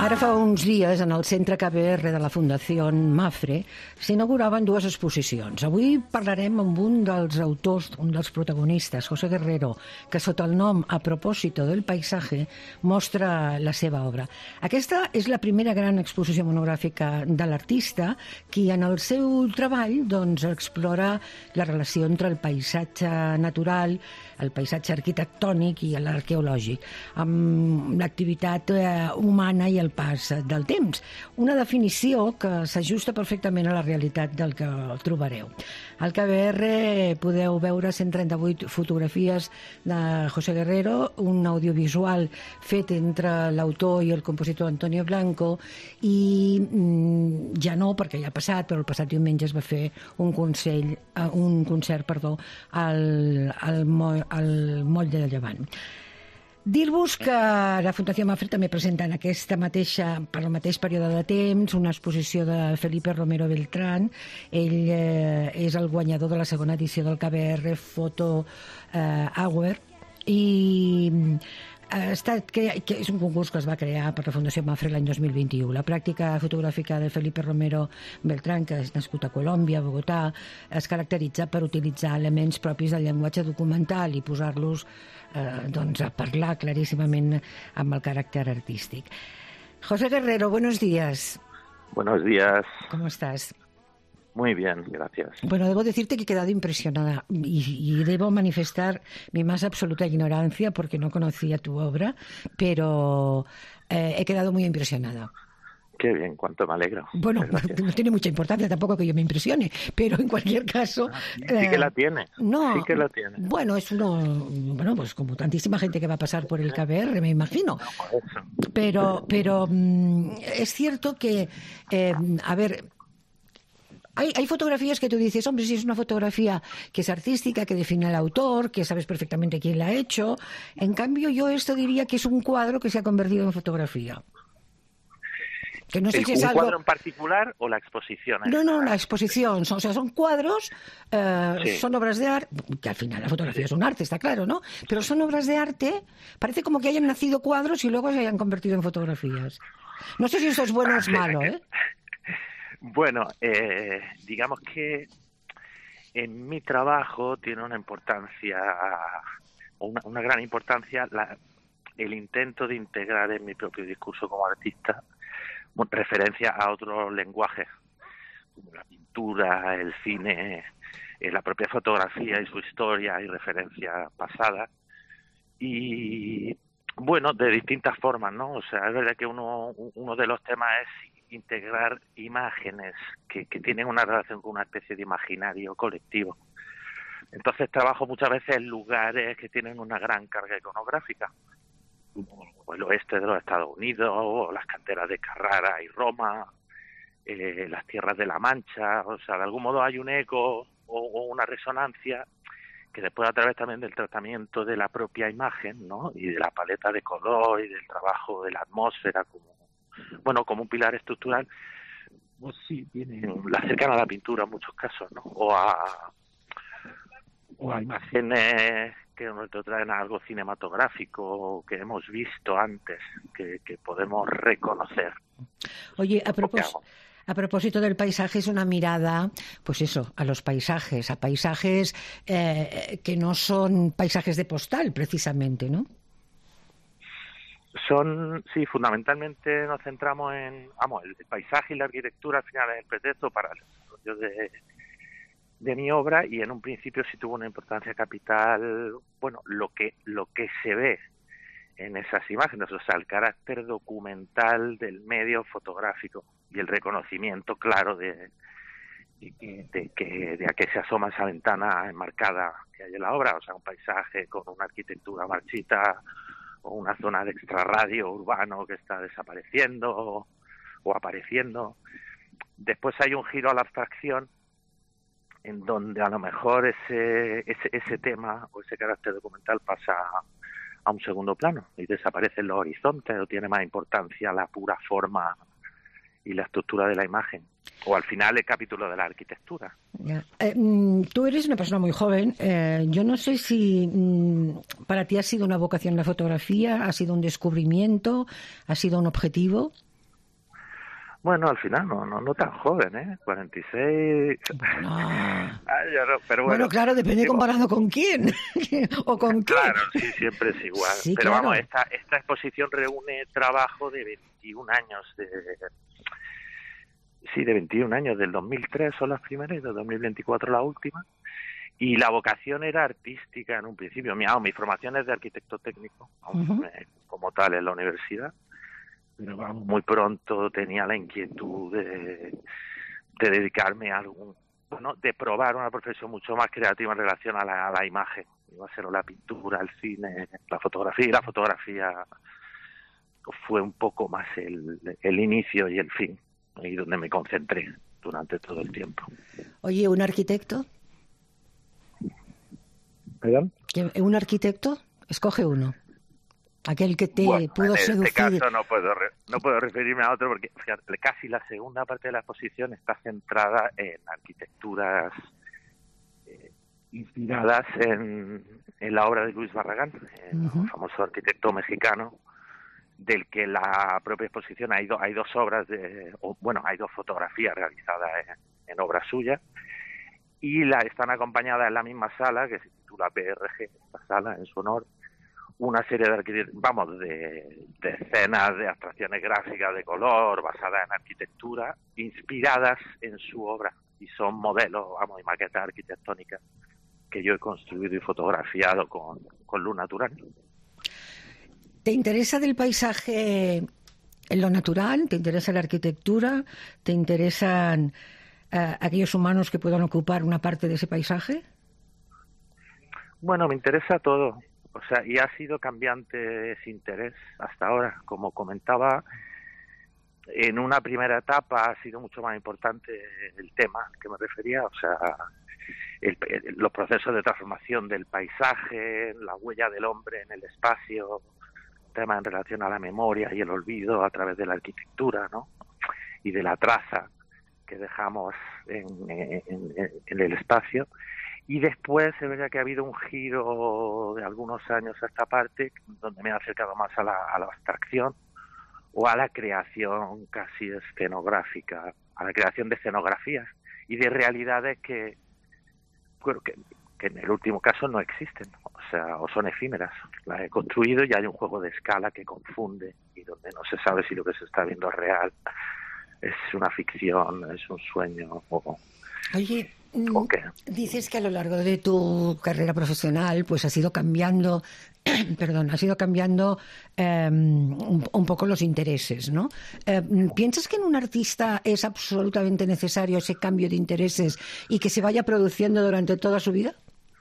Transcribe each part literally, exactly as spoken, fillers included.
Ara fa uns dies, en el Centre K B R de la Fundació Mapfre, s'inauguraven dues exposicions. Avui parlarem amb un dels autors, un dels protagonistes, José Guerrero, que sota el nom A propósito del paisaje mostra la seva obra. Aquesta és la primera gran exposició monogràfica de l'artista, qui en el seu treball doncs, explora la relació entre el paisatge natural, el paisatge arquitectònic i l'arqueològic, amb l'activitat humana i el pas del temps. Una definició que s'ajusta perfectament a la realitat del que trobareu. Al K B R podeu veure cent trenta-vuit fotografies de José Guerrero, un audiovisual fet entre l'autor i el compositor Antonio Blanco, i mm, ja no, perquè ja ha passat, però el passat diumenge es va fer un, consell, un concert perdó, al, al, al Moll de Llevant. Dir-vos que la Fundació Mapfre també presenta en aquesta mateixa, per el mateix període de temps, una exposició de Felipe Romero Beltrán. Ell eh, és el guanyador de la segona edició del K B R Photo eh, Award, i ha estat, que, que és un concurs que es va crear per la Fundació Mapfre l'any dos mil vint-i-u. La pràctica fotogràfica de Felipe Romero Beltrán, que és nascut a Colòmbia, a Bogotà, es caracteritza per utilitzar elements propis del llenguatge documental i posar-los eh, doncs, a parlar claríssimament amb el caràcter artístic. José Guerrero, buenos días. Buenos días. ¿Cómo estás? Muy bien, gracias. Bueno, debo decirte que he quedado impresionada y, y debo manifestar mi más absoluta ignorancia porque no conocía tu obra, pero eh, he quedado muy impresionada. Qué bien, cuánto me alegro. Bueno, no tiene mucha importancia tampoco que yo me impresione, pero en cualquier caso... Ah, sí, sí que la tiene. No, sí que la tiene. Bueno, es uno... Bueno, pues como tantísima gente que va a pasar por el K B R, me imagino. Pero, pero es cierto que, eh, a ver... Hay, hay fotografías que tú dices, hombre, si es una fotografía que es artística, que define al autor, que sabes perfectamente quién la ha hecho. En cambio, yo esto diría que es un cuadro que se ha convertido en fotografía. Que no sé ¿El, si es ¿Un algo... cuadro en particular o la exposición? No, no, la exposición. Son, o sea, son cuadros, eh, sí. son obras de arte, que al final la fotografía es un arte, está claro, ¿no? Pero son obras de arte, parece como que hayan nacido cuadros y luego se hayan convertido en fotografías. No sé si eso es bueno o es malo, ¿eh? Bueno, eh, digamos que en mi trabajo tiene una importancia, una, una gran importancia, la, el intento de integrar en mi propio discurso como artista referencia a otros lenguajes, como la pintura, el cine, eh, la propia fotografía y su historia y referencia pasada. Y bueno, de distintas formas, ¿no? O sea, es verdad que uno, uno de los temas es integrar imágenes que, que tienen una relación con una especie de imaginario colectivo. Entonces trabajo muchas veces en lugares que tienen una gran carga iconográfica, como el oeste de los Estados Unidos, o las canteras de Carrara y Roma, eh, las tierras de la Mancha. O sea, de algún modo hay un eco o, o una resonancia que después, a través también del tratamiento de la propia imagen, ¿no? Y de la paleta de color y del trabajo de la atmósfera como bueno, como un pilar estructural, pues sí, tiene la acercan a la pintura en muchos casos, ¿no? O a, o a imágenes que nos traen a algo cinematográfico que hemos visto antes, que, que podemos reconocer. Oye, a propósito... A propósito del paisaje, es una mirada, pues eso, a los paisajes, a paisajes eh, que no son paisajes de postal, precisamente, ¿no? Son, sí, fundamentalmente nos centramos en, vamos, el paisaje y la arquitectura al final es el pretexto para el desarrollo de, de mi obra, y en un principio sí tuvo una importancia capital, bueno, lo que, lo que se ve en esas imágenes, o sea, el carácter documental del medio fotográfico y el reconocimiento claro de, de, de, que, de a qué se asoma esa ventana enmarcada que hay en la obra, o sea, un paisaje con una arquitectura marchita, o una zona de extrarradio urbano que está desapareciendo o, o apareciendo. Después hay un giro a la abstracción en donde a lo mejor ese, ese, ese tema o ese carácter documental pasa a un segundo plano y desaparecen los horizontes, o tiene más importancia la pura forma y la estructura de la imagen, o al final el capítulo de la arquitectura. Ya. Eh, tú eres una persona muy joven. Eh, yo no sé si mm, para ti ha sido una vocación la fotografía, ha sido un descubrimiento, ha sido un objetivo. Bueno, al final no, no, no tan joven, ¿eh? cuarenta y seis. Bueno, Ay, yo no, pero bueno, bueno, claro, depende digo, comparado con quién o con qué. claro, sí, siempre es igual. Sí, Pero claro. vamos, esta, esta exposición reúne trabajo de veintiún años, de sí, de veintiún años, del dos mil tres son las primeras y del dos mil veinticuatro la última. Y la vocación era artística en un principio. Mi, ah, mi formación es de arquitecto técnico, Uh-huh. eh, como tal en la universidad. Pero vamos, muy pronto tenía la inquietud de, de dedicarme a algún, bueno, de probar una profesión mucho más creativa en relación a la, a la imagen. Iba a ser la pintura, el cine, la fotografía. Y la fotografía fue un poco más el, el inicio y el fin, y donde me concentré durante todo el tiempo. Oye, ¿un arquitecto? ¿Perdón? ¿Que- ¿Un arquitecto? Escoge uno. Aquel que te Bueno, pudo en este seducir. caso no puedo re- no puedo referirme a otro porque fíjate, casi la segunda parte de la exposición está centrada en arquitecturas eh, inspiradas en, en la obra de Luis Barragán, el Uh-huh. famoso arquitecto mexicano, del que la propia exposición hay, do, hay dos obras, de, o, bueno, hay dos fotografías realizadas en, en obra suya, y la están acompañadas en la misma sala, que se titula P R G, esta sala en su honor, una serie de arquitect- vamos de, de escenas de abstracciones gráficas de color basadas en arquitectura inspiradas en su obra, y son modelos, vamos, y maquetas arquitectónicas que yo he construido y fotografiado con, con luz natural. ¿Te interesa del paisaje en lo natural? ¿Te interesa la arquitectura? ¿Te interesan eh, aquellos humanos que puedan ocupar una parte de ese paisaje? Bueno, me interesa todo, o sea, y ha sido cambiante ese interés hasta ahora. Como comentaba, en una primera etapa ha sido mucho más importante el tema al que me refería, o sea, el, el, los procesos de transformación del paisaje, la huella del hombre en el espacio, temas en relación a la memoria y el olvido a través de la arquitectura, ¿no? Y de la traza que dejamos en, en, en, en el espacio. Y después es verdad que ha habido un giro de algunos años a esta parte donde me he acercado más a la, a la abstracción o a la creación casi escenográfica, a la creación de escenografías y de realidades que, bueno, que, que en el último caso no existen, o sea, o son efímeras. Las he construido y hay un juego de escala que confunde y donde no se sabe si lo que se está viendo es real, es una ficción, es un sueño o... Oye, ¿o qué? dices que a lo largo de tu carrera profesional pues has ido cambiando, perdón, has ido cambiando eh, un, un poco los intereses, ¿no? Eh, ¿Piensas que en un artista es absolutamente necesario ese cambio de intereses y que se vaya produciendo durante toda su vida?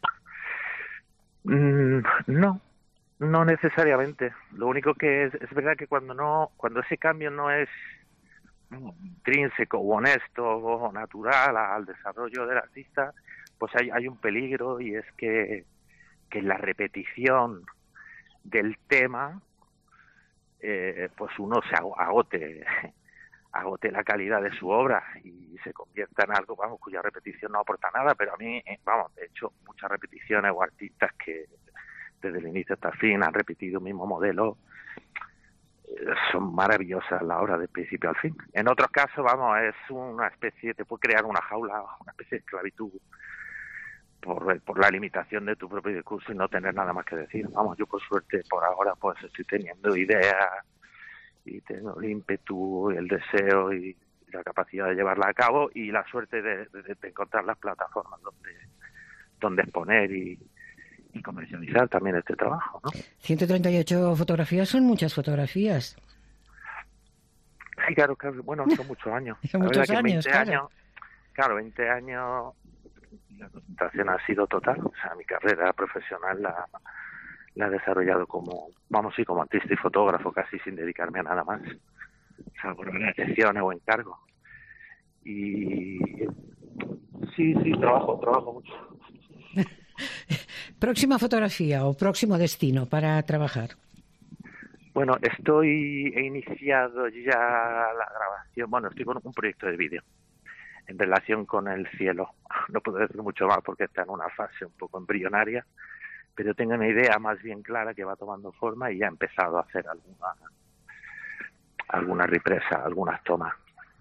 Mm, no, no necesariamente. Lo único que es, es verdad que cuando no, cuando ese cambio no es intrínseco o honesto o natural al desarrollo del artista, pues hay, hay un peligro, y es que, que la repetición del tema eh, pues uno se agote agote la calidad de su obra y se convierta en algo, vamos, cuya repetición no aporta nada. Pero a mí, vamos, he hecho muchas repeticiones o artistas que desde el inicio hasta el fin han repetido el mismo modelo. Son maravillosas la obra de principio al fin. En otros casos, vamos, es una especie, te puede crear una jaula, una especie de esclavitud por, por la limitación de tu propio discurso y no tener nada más que decir. Vamos, yo por suerte por ahora pues estoy teniendo ideas y tengo el ímpetu y el deseo y la capacidad de llevarla a cabo y la suerte de, de, de encontrar las plataformas donde, donde exponer y y comercializar también este trabajo, ¿no? ciento treinta y ocho fotografías son muchas fotografías. Sí, claro, claro. Bueno, son muchos años. Son muchos años, veinte claro. años, claro, veinte años la concentración ha sido total. O sea, mi carrera profesional la, la he desarrollado como, vamos, sí, como artista y fotógrafo, casi sin dedicarme a nada más, salvo realizaciones o encargos. Y sí, sí, trabajo, trabajo mucho. ¿Próxima fotografía o próximo destino para trabajar? Bueno, estoy, he iniciado ya la grabación, bueno, estoy con un proyecto de vídeo en relación con el cielo. No puedo decir mucho más porque está en una fase un poco embrionaria, pero tengo una idea más bien clara que va tomando forma y ya he empezado a hacer alguna, alguna represa, algunas tomas.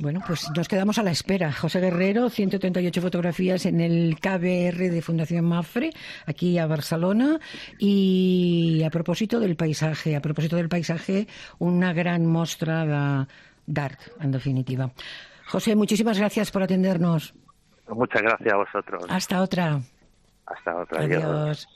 Bueno, pues nos quedamos a la espera. José Guerrero, ciento treinta y ocho fotografías en el K B R de Fundación Mapfre, aquí a Barcelona. Y a propósito del paisaje, a propósito del paisaje, una gran mostra d'art, en definitiva. José, muchísimas gracias por atendernos. Muchas gracias a vosotros. Hasta otra. Hasta otra. Adiós.